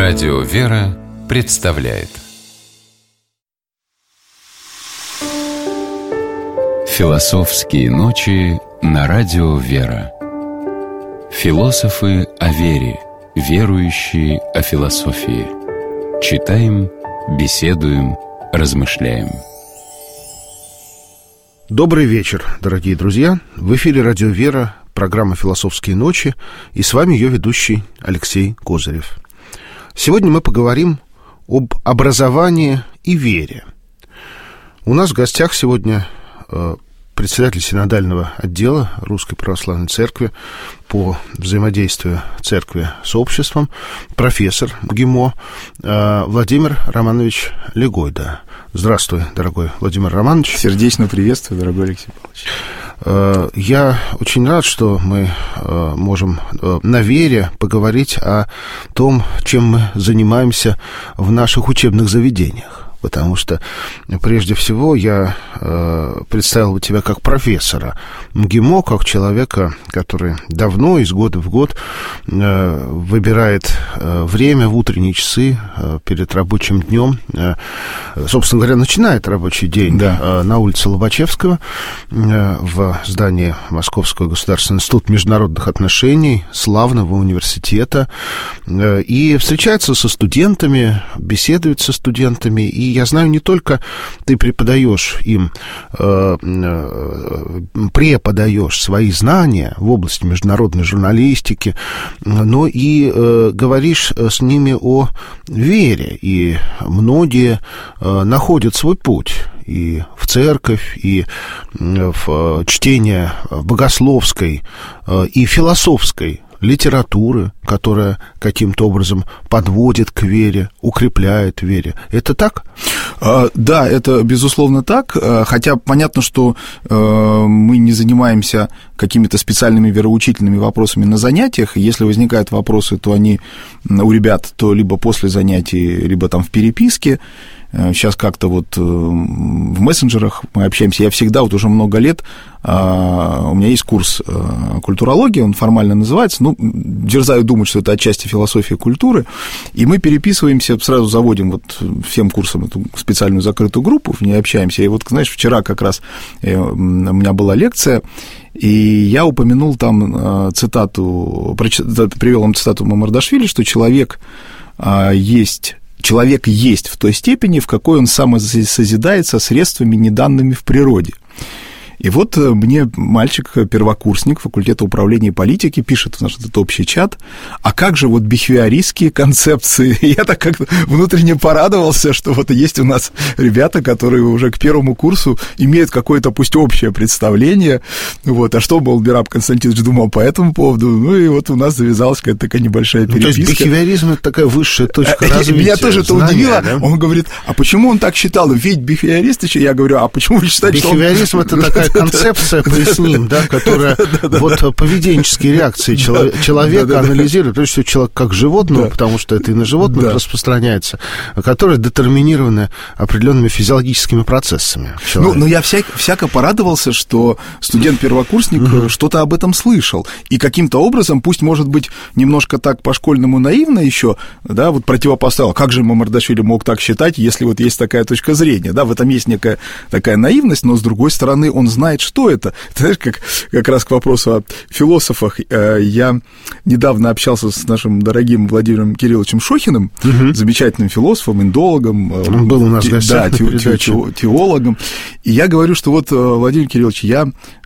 Радио «Вера» представляет Философские ночи на Радио «Вера». Философы о вере, верующие о философии. Читаем, беседуем, размышляем. Добрый вечер, дорогие друзья. В эфире Радио «Вера», программа «Философские ночи», и с вами ее ведущий Алексей Козырев. Сегодня мы поговорим об образовании и вере. У нас в гостях сегодня председатель синодального отдела Русской Православной Церкви по взаимодействию церкви с обществом, профессор МГИМО Владимир Романович Легойда. Здравствуй, дорогой Владимир Романович. Сердечно приветствую, дорогой Алексей Павлович. Я очень рад, что мы можем на вере поговорить о том, чем мы занимаемся в наших учебных заведениях. Потому что, прежде всего, я представил бы тебя как профессора МГИМО, как человека, который давно, из года в год, выбирает время в утренние часы перед рабочим днем. Собственно говоря, начинает рабочий день на улице Лобачевского в здании Московского государственного института международных отношений, славного университета, и встречается со студентами, беседует со студентами. И я знаю, не только ты преподаешь им, преподаешь свои знания в области международной журналистики, но и говоришь с ними о вере. И многие находят свой путь и в церковь, и в чтение богословской и философской литературы, которая каким-то образом подводит к вере, укрепляет в вере. Это так? Да, это безусловно так, хотя понятно, что мы не занимаемся какими-то специальными вероучительными вопросами на занятиях. Если возникают вопросы, то они у ребят то либо после занятий, либо там в переписке. Сейчас как-то вот в мессенджерах мы общаемся. Я всегда, вот уже много лет, у меня есть курс культурологии, он формально называется, ну, дерзаю думать, что это отчасти философия культуры, и мы переписываемся, сразу заводим вот всем курсом эту специальную закрытую группу, в ней общаемся. И вот, знаешь, вчера как раз у меня была лекция, и я упомянул там цитату, привел вам цитату Мамардашвили, что человек есть в той степени, в какой он самосозидается средствами, не данными в природе. И вот мне мальчик-первокурсник факультета управления и политики пишет в наш этот общий чат: а как же вот бихевиористские концепции? И я так как-то внутренне порадовался, что вот есть у нас ребята, которые уже к первому курсу имеют какое-то, пусть общее представление, вот, а что Болбераб Константинович думал по этому поводу, ну и вот у нас завязалась какая-то такая небольшая переписка. То есть бихевиоризм — это такая высшая точка развития. Меня тоже это удивило. Да? Он говорит: а почему он так считал? Ведь бихевиорист еще. Я говорю: а почему вы считаете, что бихевиоризм — это такая концепция, поясним, да, которая вот поведенческие реакции человека анализирует, прежде всего человек как животного, потому что это и на животных распространяется, которые детерминированы определенными физиологическими процессами. Ну, я всяко порадовался, что студент-первокурсник что-то об этом слышал, и каким-то образом, пусть, может быть, немножко так по-школьному наивно еще, да, вот противопоставил, как же Мамардашвили мог так считать, если вот есть такая точка зрения, да, в этом есть некая такая наивность, но, с другой стороны, он знает, что это. Ты знаешь, как раз к вопросу о философах, я недавно общался с нашим дорогим Владимиром Кирилловичем Шохиным, замечательным философом, индологом, он был у нас в гостях, теологом, и я говорю, что вот, Владимир Кириллович, я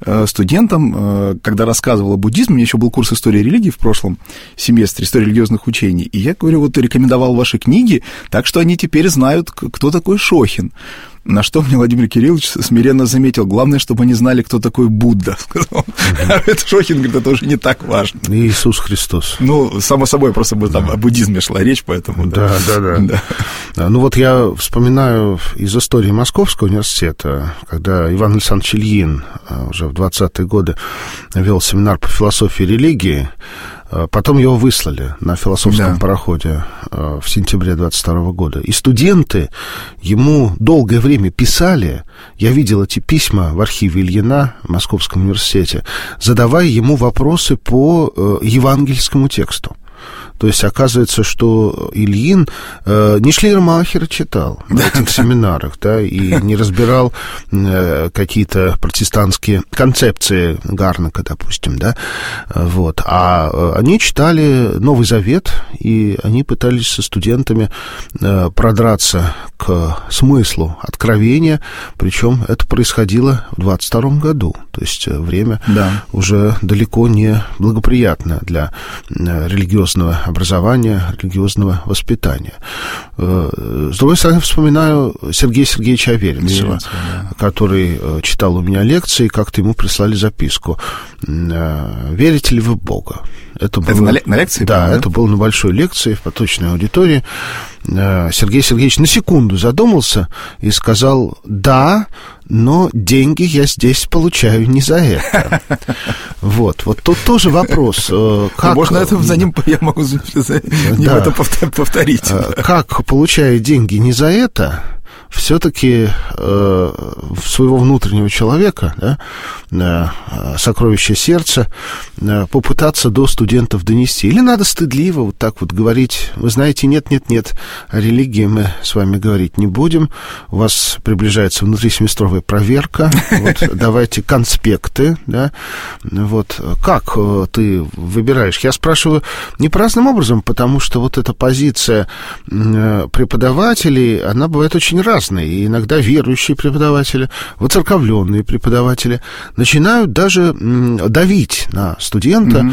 студентам, когда рассказывал о буддизме, у меня еще был курс истории религии в прошлом семестре, история религиозных учений, и я говорю, вот рекомендовал ваши книги, так что они теперь знают, кто такой Шохин. На что мне Владимир Кириллович смиренно заметил: главное, чтобы они знали, кто такой Будда, сказал. Это Шохин, говорит, это уже не так важно. Иисус Христос. Ну, само собой, просто там о буддизме шла речь, поэтому... Да. Ну, вот я вспоминаю из истории Московского университета, когда Иван Александрович Ильин уже в 20-е годы вел семинар по философии и религии. Потом его выслали на философском пароходе в сентябре 22 года. И студенты ему долгое время писали, я видел эти письма в архиве Ильина в Московском университете, задавая ему вопросы по евангельскому тексту. То есть оказывается, что Ильин не Шлейермахера читал на этих семинарах, да, и не разбирал какие-то протестантские концепции Гарнака, допустим, да, вот, а они читали Новый Завет, и они пытались со студентами продраться к смыслу откровения, причем это происходило в 22 году, то есть время уже далеко не благоприятно для религиозного образования, религиозного воспитания. С другой стороны, вспоминаю Сергея Сергеевича Аверинцева, который читал у меня лекции, как-то ему прислали записку: «Верите ли вы в Бога?» Это было на лекции? Да, это было на большой лекции в поточной аудитории. Сергей Сергеевич на секунду задумался и сказал: «Да, но деньги я здесь получаю не за это». Вот тут тоже вопрос. Можно это за ним, я могу это повторить. Как, получая деньги не за это, все-таки своего внутреннего человека, да, сокровище сердца, попытаться до студентов донести. Или надо стыдливо вот так вот говорить: вы знаете, нет, о религии мы с вами говорить не будем, у вас приближается внутрисеместровая проверка, вот, давайте конспекты, да, вот, как ты выбираешь? Я спрашиваю не праздным образом, потому что вот эта позиция преподавателей, она бывает очень разная. И иногда верующие преподаватели, воцерковленные преподаватели начинают даже давить на студента.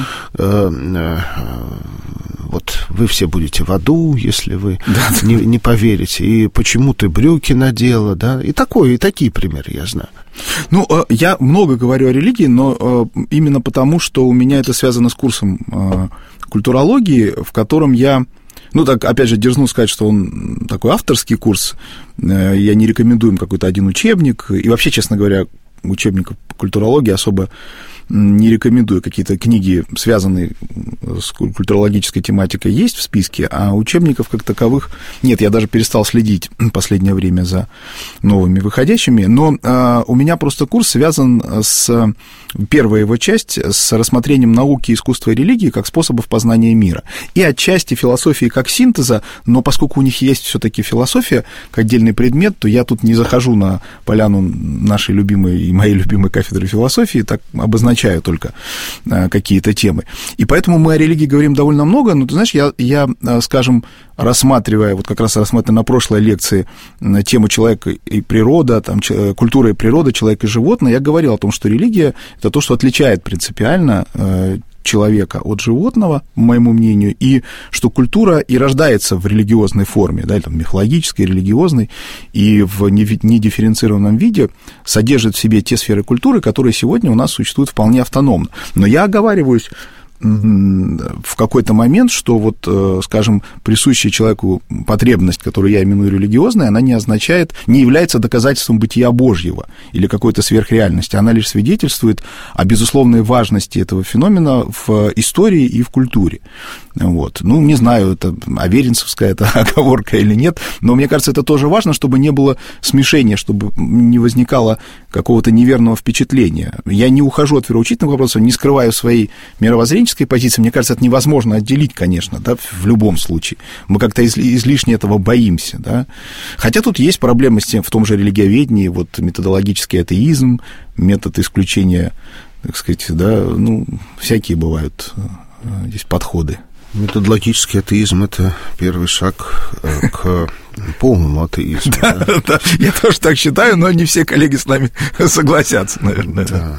Вот вы все будете в аду, если вы не поверите. И почему ты брюки надела, да? И такие примеры я знаю. Ну, я много говорю о религии, но именно потому, что у меня это связано с курсом культурологии, в котором я... Ну, так, опять же, дерзну сказать, что он такой авторский курс. Я не рекомендую им какой-то один учебник. И вообще, честно говоря, учебников по культурологии особо не рекомендую. Какие-то книги, связанные с культурологической тематикой, есть в списке, а учебников как таковых нет. Я даже перестал следить в последнее время за новыми выходящими. Но у меня просто курс связан с... Первая его часть с рассмотрением науки, искусства и религии как способов познания мира. И отчасти философии как синтеза, но поскольку у них есть все-таки философия как отдельный предмет, то я тут не захожу на поляну нашей любимой и моей любимой кафедры философии, так обозначаю только какие-то темы. И поэтому мы о религии говорим довольно много, но, ты знаешь, я скажем, рассматривая на прошлой лекции тему человека и природа, там, культура и природа, человек и животное, я говорил о том, что религия — это то, что отличает принципиально человека от животного, по моему мнению, и что культура и рождается в религиозной форме, да, там, мифологической, религиозной, и в недифференцированном виде содержит в себе те сферы культуры, которые сегодня у нас существуют вполне автономно. Но я оговариваюсь в какой-то момент, что вот, скажем, присущая человеку потребность, которую я именую религиозной, она не является доказательством бытия Божьего или какой-то сверхреальности, она лишь свидетельствует о безусловной важности этого феномена в истории и в культуре. Вот. Ну, не знаю, это аверинцевская это оговорка или нет, но мне кажется, это тоже важно, чтобы не было смешения, чтобы не возникало какого-то неверного впечатления. Я не ухожу от вероучительных вопросов, не скрываю своей мировоззренческой позиции. Мне кажется, это невозможно отделить, конечно, да, в любом случае. Мы как-то излишне этого боимся, да. Хотя тут есть проблемы в том же религиоведении, вот методологический атеизм, метод исключения, так сказать, да, ну, всякие бывают здесь подходы. Методологический атеизм — это первый шаг к полному атеизму. Да, я тоже так считаю, но не все коллеги с нами согласятся, наверное. Да.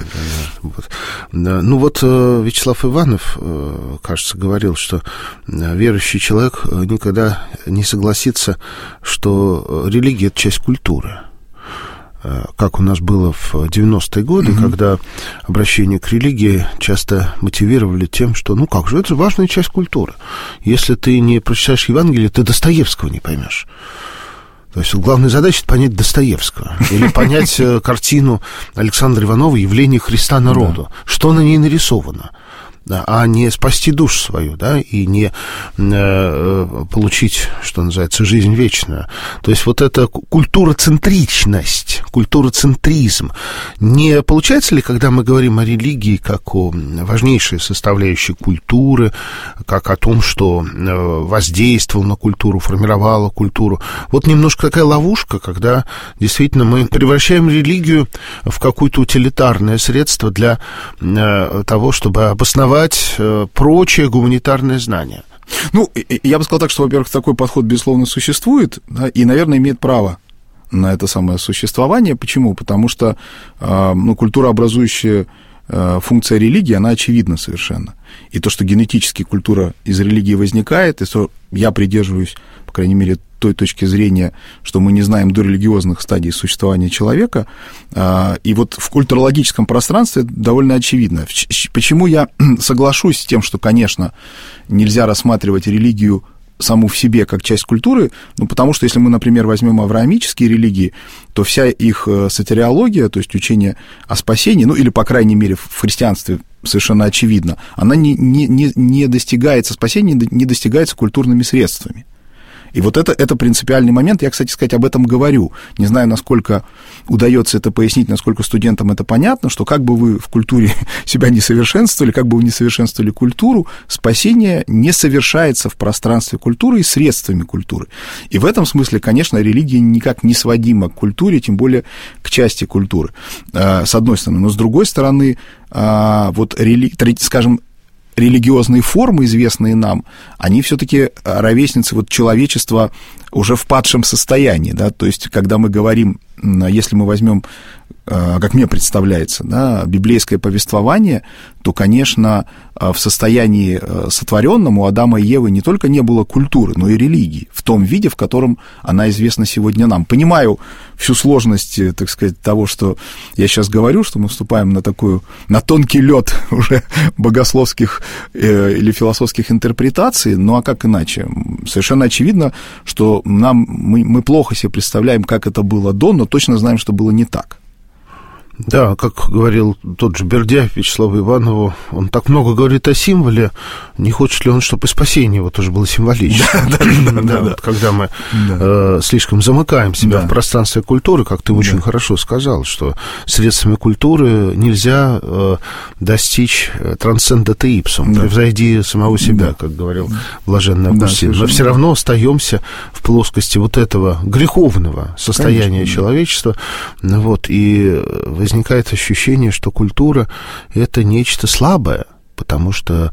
Ну вот Вячеслав Иванов, кажется, говорил, что верующий человек никогда не согласится, что религия — это часть культуры. Как у нас было в 90-е годы, когда обращение к религии часто мотивировали тем, что, ну как же, это важная часть культуры. Если ты не прочитаешь Евангелие, ты Достоевского не поймешь. То есть главная задача — это понять Достоевского. Или понять картину Александра Иванова «Явление Христа народу». Что на ней нарисовано? а не спасти душу свою, да, и не получить, что называется, жизнь вечную. То есть вот эта культуроцентричность, культуроцентризм. Не получается ли, когда мы говорим о религии как о важнейшей составляющей культуры, как о том, что воздействовало на культуру, формировало культуру, вот немножко такая ловушка, когда действительно мы превращаем религию в какое-то утилитарное средство для того, чтобы обосновать прочее гуманитарное знание. Ну, я бы сказал так, что, во-первых, такой подход, безусловно, существует, да, и, наверное, имеет право на это самое существование. Почему? Потому что культурообразующая функция религии, она очевидна совершенно. И то, что генетически культура из религии возникает, и что я придерживаюсь, по крайней мере, той точки зрения, что мы не знаем дорелигиозных стадий существования человека, и вот в культурологическом пространстве это довольно очевидно. Почему я соглашусь с тем, что, конечно, нельзя рассматривать религию саму в себе как часть культуры, ну, потому что если мы, например, возьмем авраамические религии, то вся их сотириология, то есть учение о спасении, ну, или, по крайней мере, в христианстве совершенно очевидно, она не достигается, спасение не достигается культурными средствами. И вот это принципиальный момент. Я, кстати сказать, об этом говорю. Не знаю, насколько удается это пояснить, насколько студентам это понятно, что как бы вы в культуре себя не совершенствовали, как бы вы не совершенствовали культуру, спасение не совершается в пространстве культуры и средствами культуры. И в этом смысле, конечно, религия никак не сводима к культуре, тем более к части культуры, с одной стороны. Но с другой стороны, вот, скажем, религиозные формы, известные нам, они все-таки ровесницы вот человечества уже в падшем состоянии, да, то есть, когда мы говорим, если мы возьмем, как мне представляется, да, библейское повествование, то, конечно, в состоянии сотворенном у Адама и Евы не только не было культуры, но и религии в том виде, в котором она известна сегодня нам. Понимаю всю сложность, так сказать, того, что я сейчас говорю, что мы вступаем на тонкий лед уже богословских или философских интерпретаций, ну а как иначе? Совершенно очевидно, что мы плохо себе представляем, как это было до, но точно знаем, что было не так. Да, как говорил тот же Бердяев Вячеславу Иванову, он так много говорит о символе, не хочет ли он, чтобы и спасение его тоже было символично. Да, когда мы слишком замыкаем себя в пространстве культуры, как ты очень хорошо сказал, что средствами культуры нельзя достичь трансцендента ипсум, превзойди самого себя, как говорил блаженный Августин. Мы все равно остаемся в плоскости вот этого греховного состояния человечества, вот, и возникает ощущение, что культура – это нечто слабое, потому что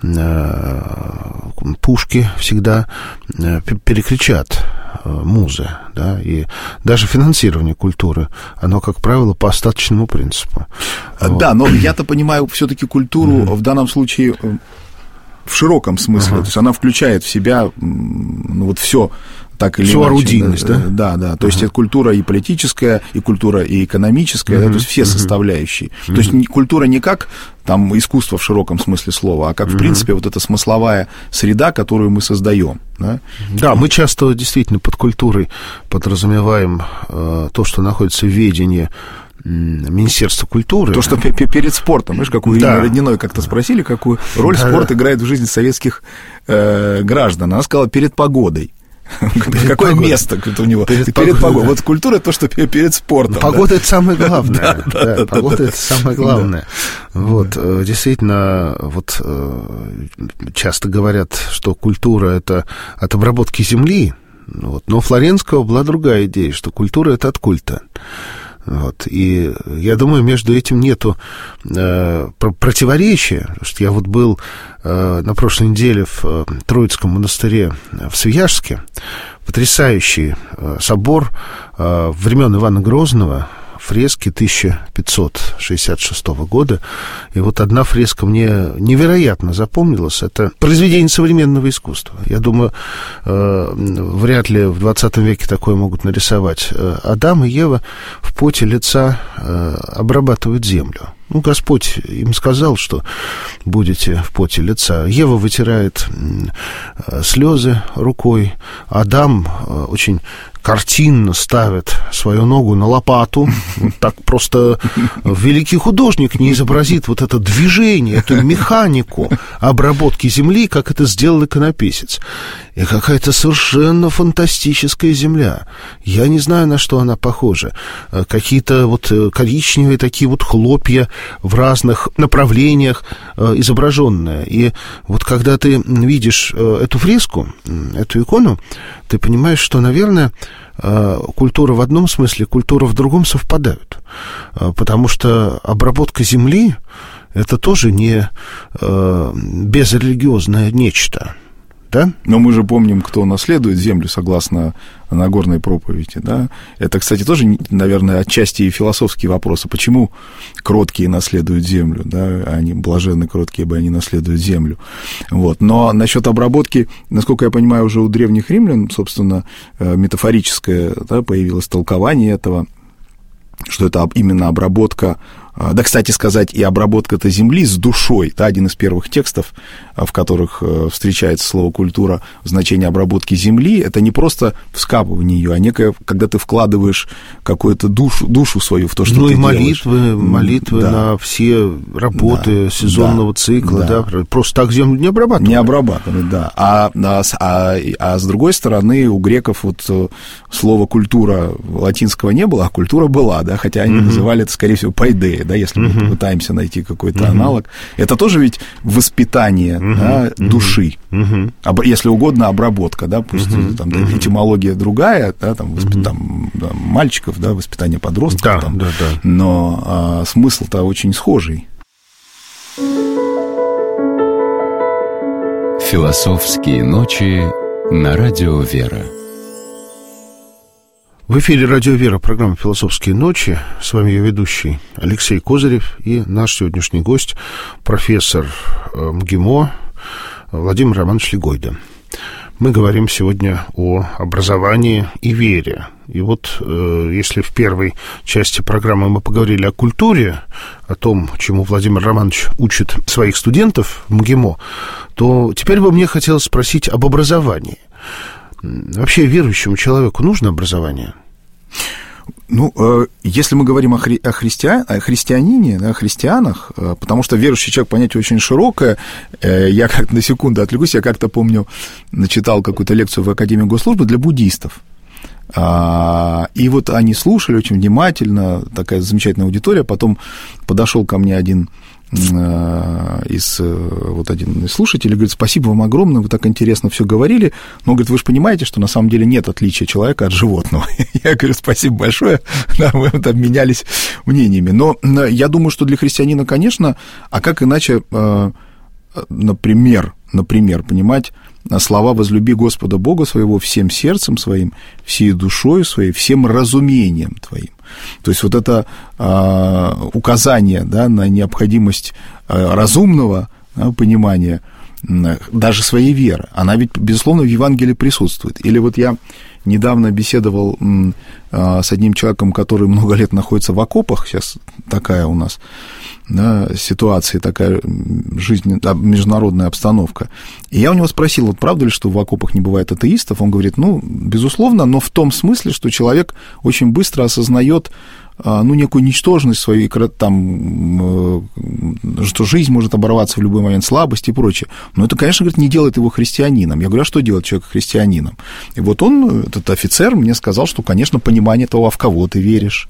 пушки всегда перекричат музы, да, и даже финансирование культуры, оно, как правило, по остаточному принципу. Да, но я-то понимаю все-таки культуру в данном случае в широком смысле, то есть она включает в себя вот все. Так или всю иначе, орудийность, да? Да. То есть это культура и политическая, и культура и экономическая, да, то есть все составляющие. То есть культура не как там искусство в широком смысле слова, а как, в принципе, вот эта смысловая среда, которую мы создаем. Да, мы часто действительно под культурой подразумеваем то, что находится в ведении Министерства культуры. То, что перед спортом, знаешь, какую Ирину Родниной как-то спросили, какую роль спорт играет в жизни советских граждан. Она сказала, перед погодой. Какое место у него перед погодой? Вот культура — это то, что перед спортом. Погода — это самое главное. Погода — это самое главное. Вот, действительно, вот часто говорят, что культура — это от обработки земли, вот, но у Флоренского была другая идея, что культура — это от культа. Вот, и я думаю, между этим нету противоречия, потому что я вот был на прошлой неделе в Троицком монастыре в Свияжске, потрясающий собор времен Ивана Грозного, фрески 1566 года. И вот одна фреска мне невероятно запомнилась. Это произведение современного искусства. Я думаю, вряд ли в 20 веке такое могут нарисовать. Адам и Ева в поте лица обрабатывают землю. Ну, Господь им сказал, что будете в поте лица. Ева вытирает слезы рукой. Адам очень картинно ставит свою ногу на лопату, так просто великий художник не изобразит вот это движение, эту механику обработки земли, как это сделал иконописец. И какая-то совершенно фантастическая земля. Я не знаю, на что она похожа. Какие-то вот коричневые такие вот хлопья в разных направлениях изображенные. И вот когда ты видишь эту фреску, эту икону, ты понимаешь, что, наверное, культура в одном смысле, культура в другом совпадают. Потому что обработка земли — это тоже не безрелигиозное нечто. Да? Но мы же помним, кто наследует землю, согласно Нагорной проповеди, да? Это, кстати, тоже, наверное, отчасти и философские вопросы. Почему кроткие наследуют землю, да? Они блаженны, кроткие, ибо они наследуют землю. Вот. Но насчет обработки, насколько я понимаю, уже у древних римлян, собственно, метафорическое, да, появилось толкование этого, что это именно обработка, да, кстати сказать, и обработка-то земли с душой, да, один из первых текстов, в которых встречается слово «культура», значение обработки земли, это не просто вскапывание ее, а некое, когда ты вкладываешь какую-то душу свою в то, что ты делаешь. Молитвы да. на все работы сезонного цикла, да. Да, просто так землю не обрабатывают. Не обрабатывают, да. А с другой стороны, у греков вот слова «культура» латинского не было, а культура была, да, хотя они называли это, скорее всего, пайдея, да, если мы пытаемся найти какой-то аналог. Это тоже ведь воспитание да, души. Если угодно, обработка, да, пусть там этимология другая, да, там, там мальчиков, да, воспитание подростков, да, там, да. Но смысл-то очень схожий. Философские ночи на радио «Вера». В эфире «Радио Вера», программа «Философские ночи». С вами ее ведущий Алексей Козырев и наш сегодняшний гость, профессор МГИМО Владимир Романович Легойда. Мы говорим сегодня о образовании и вере. И вот если в первой части программы мы поговорили о культуре, о том, чему Владимир Романович учит своих студентов в МГИМО, то теперь бы мне хотелось спросить об образовании. Вообще верующему человеку нужно образование? Ну, если мы говорим о христианине, о христианах, потому что верующий человек понятие очень широкое, я как на секунду отвлекусь, я как-то помню, начитал какую-то лекцию в Академии госслужбы для буддистов. И вот они слушали очень внимательно, такая замечательная аудитория, потом подошел ко мне один из слушателей, говорит: спасибо вам огромное, вы так интересно все говорили, но, говорит, вы же понимаете, что на самом деле нет отличия человека от животного. Я говорю: спасибо большое, да, мы вот обменялись мнениями. Но я думаю, что для христианина, конечно, а как иначе, например, понимать слова «возлюби Господа Бога своего всем сердцем своим, всей душой своей, всем разумением твоим». То есть вот это указание, да, на необходимость разумного понимания даже своей веры, она ведь, безусловно, в Евангелии присутствует. Или вот я недавно беседовал с одним человеком, который много лет находится в окопах, сейчас такая у нас, да, ситуация, такая жизнь, международная обстановка. И я у него спросил, вот правда ли, что в окопах не бывает атеистов? Он говорит: ну, безусловно, но в том смысле, что человек очень быстро осознает некую ничтожность свою, там, что жизнь может оборваться в любой момент, слабость и прочее. Но это, конечно, говорит, не делает его христианином. Я говорю: а что делает человека христианином? И вот он, этот офицер, мне сказал, что, конечно, понимание того, а в кого ты веришь,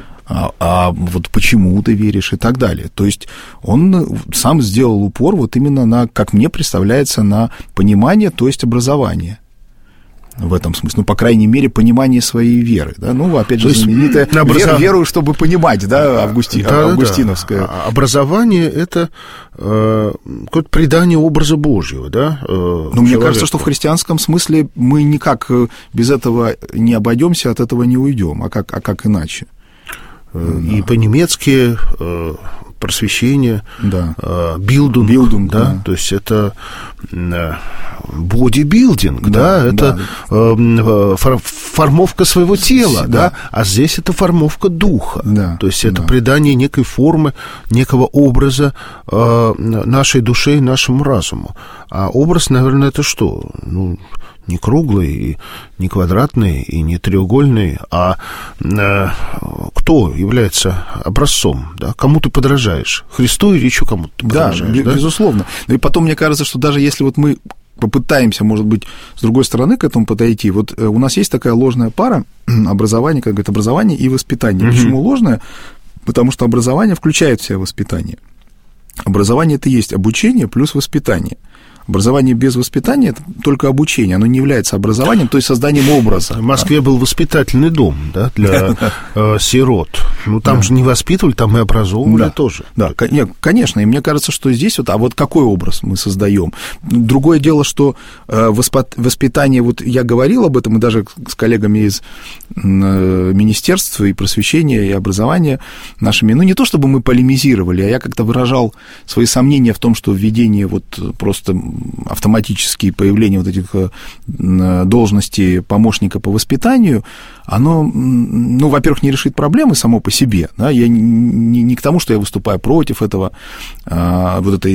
а вот почему ты веришь и так далее. То есть он сам сделал упор вот именно на, как мне представляется, на понимание, то есть образование. В этом смысле, ну, по крайней мере, понимание своей веры, да, ну, опять же, знаменитая веру, чтобы понимать, да, августиновская. Да. Образование — это какое-то придание образа Божьего, да. Ну, мне кажется, что в христианском смысле мы никак без этого не обойдемся, от этого не уйдем, а как иначе? И по-немецки просвещение, да. Билдунг, да? То есть это бодибилдинг, да, это формовка своего тела, да, а здесь это формовка духа, да. То есть это придание некой формы, некого образа нашей душе и нашему разуму. А образ, наверное, это что? Ну, не круглый, и не квадратный, и не треугольный, а кто является образцом, да? Кому ты подражаешь? Христу или еще кому-то ты подражаешь? Да, безусловно. Ну и потом, мне кажется, что даже если вот мы попытаемся, может быть, с другой стороны к этому подойти, вот у нас есть такая ложная пара образование, как говорят, образование и воспитание. Почему ложное? Потому что образование включает в себя воспитание. Образование – это и есть обучение плюс воспитание. Образование без воспитания – это только обучение, оно не является образованием, то есть созданием образа. В Москве был воспитательный дом, да, для сирот. Ну, там же не воспитывали, там и образовывали тоже. Да, конечно, и мне кажется, что здесь вот, а вот какой образ мы создаем? Другое дело, что воспитание, вот я говорил об этом, и даже с коллегами из Министерства и просвещения, и образования нашими, ну, не то чтобы мы полемизировали, а я как-то выражал свои сомнения в том, что введение вот просто автоматические появление вот этих должностей помощника по воспитанию, оно, ну, во-первых, не решит проблемы само по себе. Да? Я не к тому, что я выступаю против этого, вот этой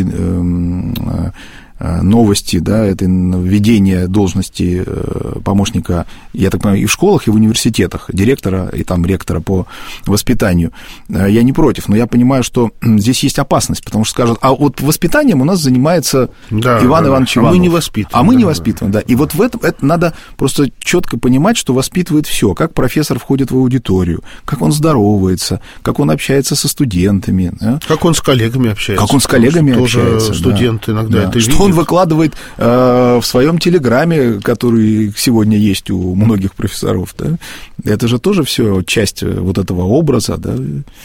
новости, да, это введение должности помощника, я так понимаю, и в школах, и в университетах, директора и там ректора по воспитанию. Я не против, но я понимаю, что здесь есть опасность, потому что скажут, а вот воспитанием у нас занимается Иван Иванович Иванов. А мы не воспитываем. А мы не воспитываем, да. И вот в этом это надо просто четко понимать, что воспитывает все, как профессор входит в аудиторию, как он здоровается, как он общается со студентами. Да? Как он с коллегами общается. Как он с коллегами общается. Тоже студенты иногда это видят. Что он выкладывает в своем телеграме, который сегодня есть у многих профессоров, да? Это же тоже все часть вот этого образа, да?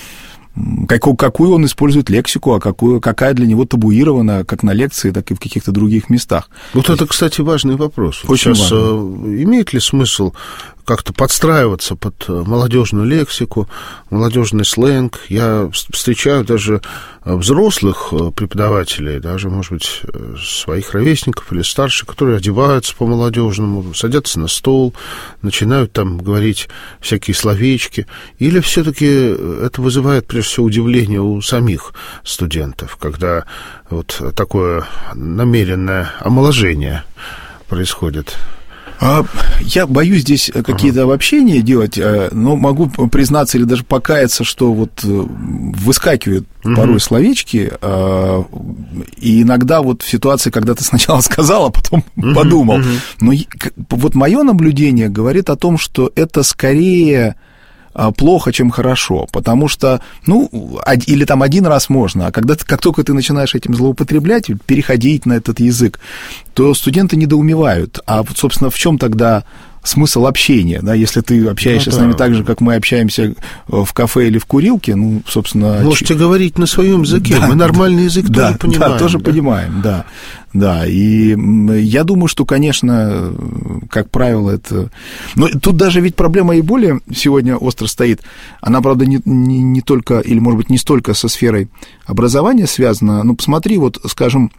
Какую он использует лексику, а какая для него табуирована как на лекции, так и в каких-то других местах. Вот это, кстати, важный вопрос. Очень сейчас важный. Имеет ли смысл как-то подстраиваться под молодежную лексику, молодежный сленг? Я встречаю даже взрослых преподавателей, даже, может быть, своих ровесников или старше, которые одеваются по-молодежному, садятся на стол, начинают там говорить всякие словечки. Или все-таки это вызывает, прежде всего, удивление у самих студентов, когда вот такое намеренное омоложение происходит? Я боюсь здесь какие-то обобщения делать, но могу признаться или даже покаяться, что вот выскакивают порой словечки, и иногда вот в ситуации, когда ты сначала сказал, а потом подумал. Но вот мое наблюдение говорит о том, что это скорее плохо, чем хорошо, потому что, ну, или там один раз можно, а как только ты начинаешь этим злоупотреблять, переходить на этот язык, то студенты недоумевают. А вот, собственно, в чем тогда смысл общения, да, если ты общаешься с нами так же, как мы общаемся в кафе или в курилке, ну, собственно... Можете говорить на своем языке, мы нормальный язык тоже понимаем. Да, тоже понимаем, да, и я думаю, что, конечно, как правило, это... Но тут даже ведь проблема и более сегодня остро стоит, она, правда, не только, или, может быть, не столько со сферой образования связана, но посмотри, вот, скажем,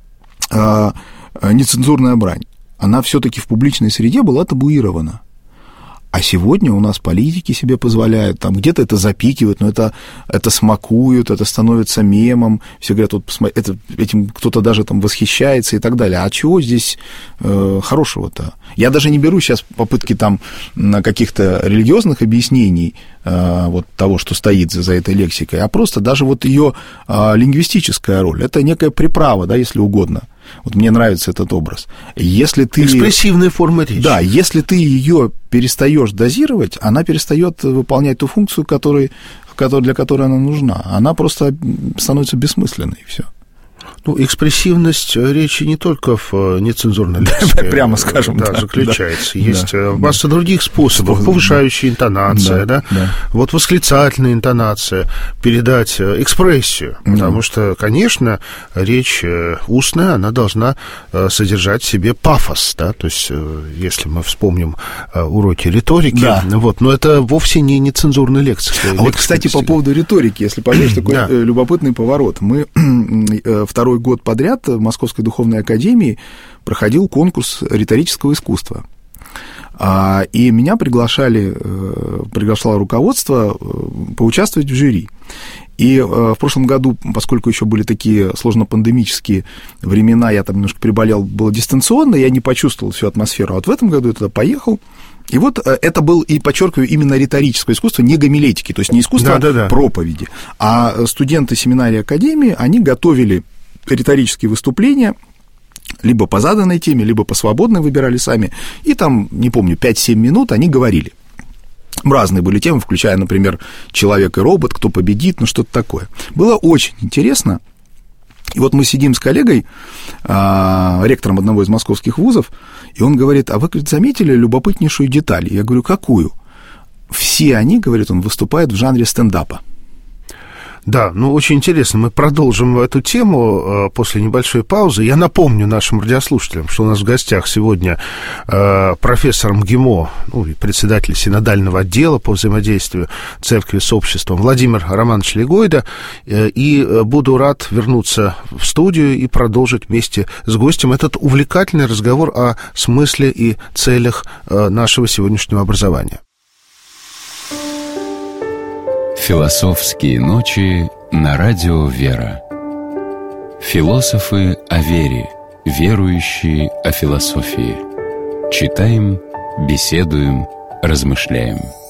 нецензурная брань. Она все-таки в публичной среде была табуирована. А сегодня у нас политики себе позволяют, там где-то это запикивают, но это смакуют, это становится мемом, все говорят, вот этим кто-то даже там восхищается и так далее. А чего здесь хорошего-то? Я даже не беру сейчас попытки там каких-то религиозных объяснений вот того, что стоит за этой лексикой, а просто даже вот ее лингвистическая роль. Это некая приправа, да, если угодно. Вот мне нравится этот образ. Если ты... Экспрессивная форма речи. Да, если ты ее перестаешь дозировать, она перестает выполнять ту функцию, для которой она нужна. Она просто становится бессмысленной, и все. Ну, экспрессивность речи не только в нецензурной лексике, прямо скажем, заключается. Есть масса других способов, повышающая интонация, да? Вот восклицательная интонация, передать экспрессию, потому что, конечно, речь устная, она должна содержать в себе пафос, да, то есть, если мы вспомним уроки риторики, вот, но это вовсе не нецензурная лексика. А вот, кстати, по поводу риторики, если поверишь, такой любопытный поворот. Мы второй год подряд в Московской духовной академии проходил конкурс риторического искусства. И меня приглашало руководство поучаствовать в жюри. И в прошлом году, поскольку еще были такие сложно-пандемические времена, я там немножко приболел, было дистанционно, я не почувствовал всю атмосферу. А вот в этом году я туда поехал. И вот это был, и подчеркиваю, именно риторическое искусство, не гомилетики, то есть не искусство проповеди. А студенты семинарии академии, они готовили риторические выступления, либо по заданной теме, либо по свободной выбирали сами. И там, не помню, 5-7 минут они говорили. Разные были темы, включая, например, «Человек и робот», «Кто победит», ну что-то такое. Было очень интересно. И вот мы сидим с коллегой, ректором одного из московских вузов, и он говорит: а вы, говорит, заметили любопытнейшую деталь? Я говорю: какую? Все они, говорит он, выступают в жанре стендапа. Да, ну, очень интересно. Мы продолжим эту тему после небольшой паузы. Я напомню нашим радиослушателям, что у нас в гостях сегодня профессор МГИМО, ну, и председатель синодального отдела по взаимодействию церкви с обществом Владимир Романович Легойда. И буду рад вернуться в студию и продолжить вместе с гостем этот увлекательный разговор о смысле и целях нашего сегодняшнего образования. Философские ночи на радио «Вера». Философы о вере, верующие о философии. Читаем, беседуем, размышляем.